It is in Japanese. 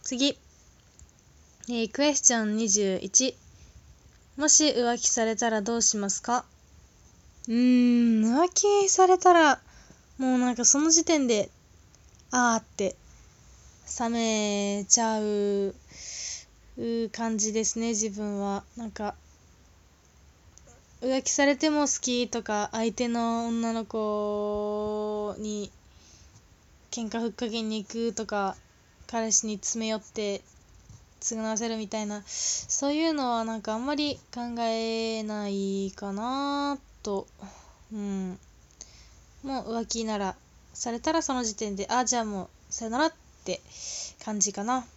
次、クエスチョン21。もし浮気されたらどうしますか？浮気されたらもうなんかその時点でって冷めちゃう感じですね。自分はなんか浮気されても好きとか、相手の女の子に喧嘩ふっかけに行くとか、彼氏に詰め寄って償わせるみたいな、そういうのはなんかあんまり考えないかなと。もう浮気ならされたらその時点でじゃあもうさよならって感じかな。